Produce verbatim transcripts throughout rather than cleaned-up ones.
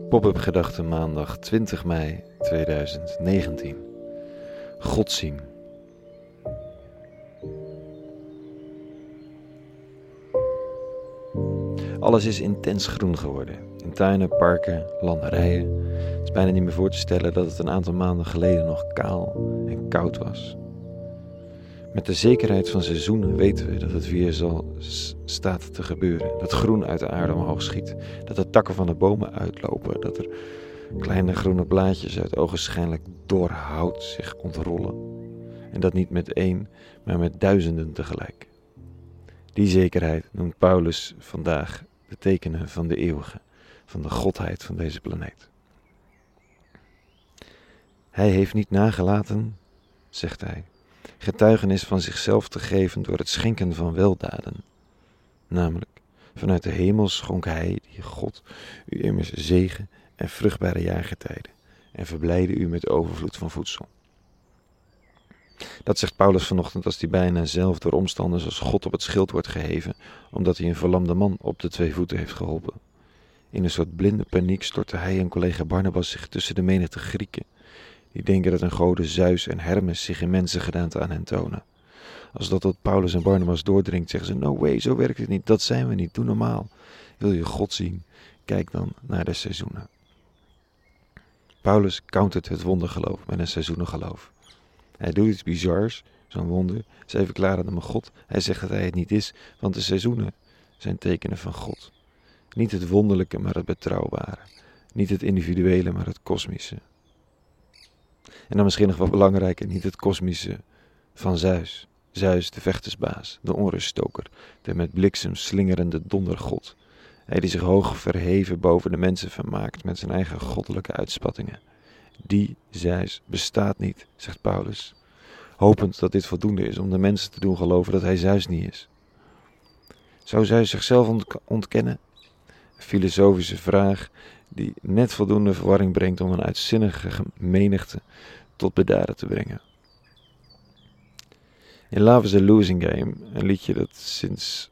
Pop-up gedachten maandag twintig mei tweeduizend negentien. God zien. Alles is intens groen geworden. In tuinen, parken, landerijen. Het is bijna niet meer voor te stellen dat het een aantal maanden geleden nog kaal en koud was. Met de zekerheid van seizoenen weten we dat het weer zal s- staat te gebeuren. Dat groen uit de aarde omhoog schiet. Dat de takken van de bomen uitlopen. Dat er kleine groene blaadjes uit ogenschijnlijk dor hout zich ontrollen. En dat niet met één, maar met duizenden tegelijk. Die zekerheid noemt Paulus vandaag de tekenen van de eeuwige, van de godheid van deze planeet. Hij heeft niet nagelaten, zegt hij, getuigenis van zichzelf te geven door het schenken van weldaden. Namelijk, vanuit de hemel schonk hij, die God, u immers zegen en vruchtbare jaargetijden en verblijde u met overvloed van voedsel. Dat zegt Paulus vanochtend als hij bijna zelf door omstanders als God op het schild wordt geheven, omdat hij een verlamde man op de twee voeten heeft geholpen. In een soort blinde paniek stortte hij en collega Barnabas zich tussen de menigte Grieken, die denken dat een goden Zeus en Hermes zich in mensengedaante aan hen tonen. Als dat tot Paulus en Barnabas doordringt, zeggen ze, no way, zo werkt het niet, dat zijn we niet, doe normaal. Wil je God zien, kijk dan naar de seizoenen. Paulus countert het wondergeloof met een seizoenengeloof. Hij doet iets bizars, zo'n wonder. Zij verklaren hem een God. Hij zegt dat hij het niet is, want de seizoenen zijn tekenen van God. Niet het wonderlijke, maar het betrouwbare. Niet het individuele, maar het kosmische. En dan misschien nog wat belangrijker, niet het kosmische van Zeus. Zeus, de vechtersbaas, de onruststoker, de met bliksem slingerende dondergod. Hij die zich hoog verheven boven de mensen vermaakt met zijn eigen goddelijke uitspattingen. Die Zeus bestaat niet, zegt Paulus, hopend dat dit voldoende is om de mensen te doen geloven dat hij Zeus niet is. Zou Zeus zichzelf ont- ontkennen? Een filosofische vraag die net voldoende verwarring brengt om een uitzinnige menigte tot bedaren te brengen. In Love is a Losing Game, een liedje dat sinds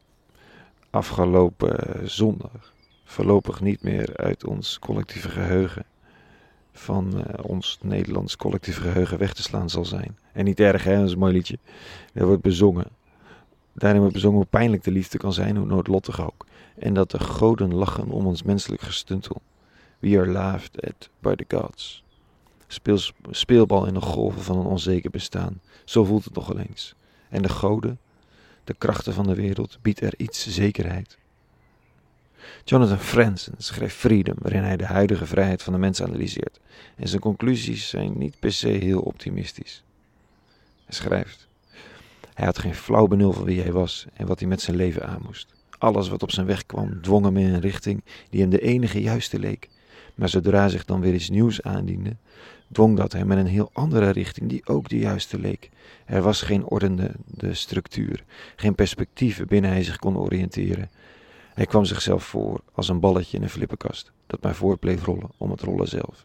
afgelopen zondag voorlopig niet meer uit ons collectieve geheugen van uh, ons Nederlands collectief geheugen weg te slaan zal zijn. En niet erg, hè, dat is een mooi liedje. Er wordt bezongen. Daarin wordt bezongen hoe pijnlijk de liefde kan zijn, hoe noodlottig ook. En dat de goden lachen om ons menselijk gestuntel. We are laughed at by the gods. Speel, speelbal in de golven van een onzeker bestaan. Zo voelt het nog wel eens. En de goden, de krachten van de wereld, biedt er iets zekerheid. Jonathan Franzen schreef Freedom, waarin hij de huidige vrijheid van de mens analyseert. En zijn conclusies zijn niet per se heel optimistisch. Hij schrijft: hij had geen flauw benul van wie hij was en wat hij met zijn leven aan moest. Alles wat op zijn weg kwam, dwong hem in een richting die hem de enige juiste leek. Maar zodra zich dan weer iets nieuws aandiende, dwong dat hem in een heel andere richting die ook de juiste leek. Er was geen ordende de structuur, geen perspectief waarbinnen hij zich kon oriënteren. Hij kwam zichzelf voor als een balletje in een flippenkast, dat maar voort bleef rollen om het rollen zelf.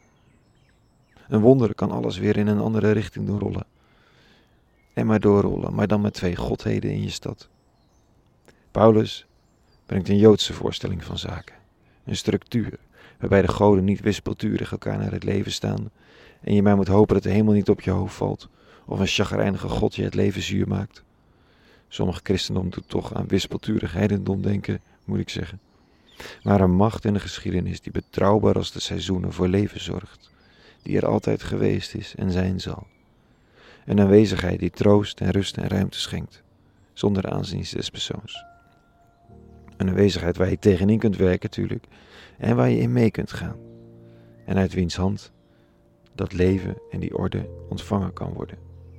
Een wonder kan alles weer in een andere richting doen rollen. En maar doorrollen, maar dan met twee godheden in je stad. Paulus brengt een Joodse voorstelling van zaken. Een structuur, waarbij de goden niet wispelturig elkaar naar het leven staan en je maar moet hopen dat de hemel niet op je hoofd valt of een chagrijnige god je het leven zuur maakt. Sommige christendom doet toch aan wispelturig heidendom denken, moet ik zeggen. Maar een macht in de geschiedenis die betrouwbaar als de seizoenen voor leven zorgt. Die er altijd geweest is en zijn zal. Een aanwezigheid die troost en rust en ruimte schenkt. Zonder aanzien des persoons. Een aanwezigheid waar je tegenin kunt werken natuurlijk. En waar je in mee kunt gaan. En uit wiens hand dat leven en die orde ontvangen kan worden.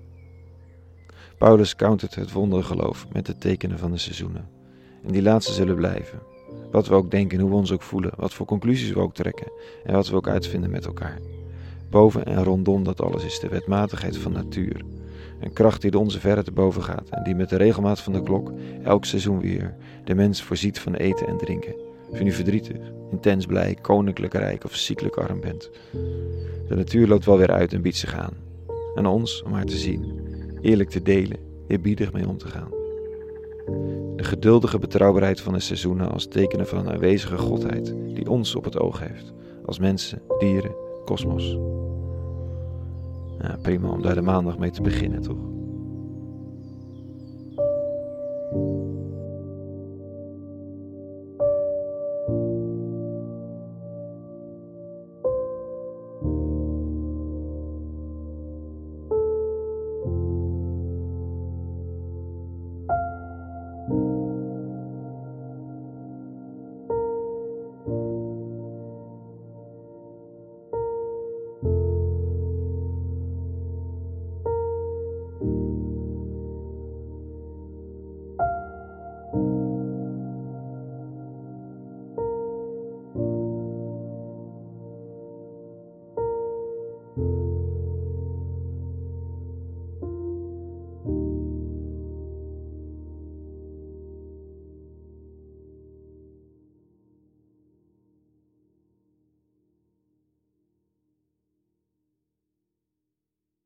Paulus countert het wondergeloof met de tekenen van de seizoenen. En die laatste zullen blijven. Wat we ook denken, hoe we ons ook voelen, wat voor conclusies we ook trekken en wat we ook uitvinden met elkaar. Boven en rondom dat alles is de wetmatigheid van natuur. Een kracht die de onze verre te boven gaat en die met de regelmaat van de klok elk seizoen weer de mens voorziet van eten en drinken. Of je nu verdrietig, intens blij, koninklijk rijk of ziekelijk arm bent. De natuur loopt wel weer uit en biedt zich aan. Aan ons om haar te zien, eerlijk te delen, eerbiedig mee om te gaan. De geduldige betrouwbaarheid van de seizoenen als tekenen van een aanwezige godheid die ons op het oog heeft, als mensen, dieren, kosmos. Ja, prima om daar de maandag mee te beginnen, toch?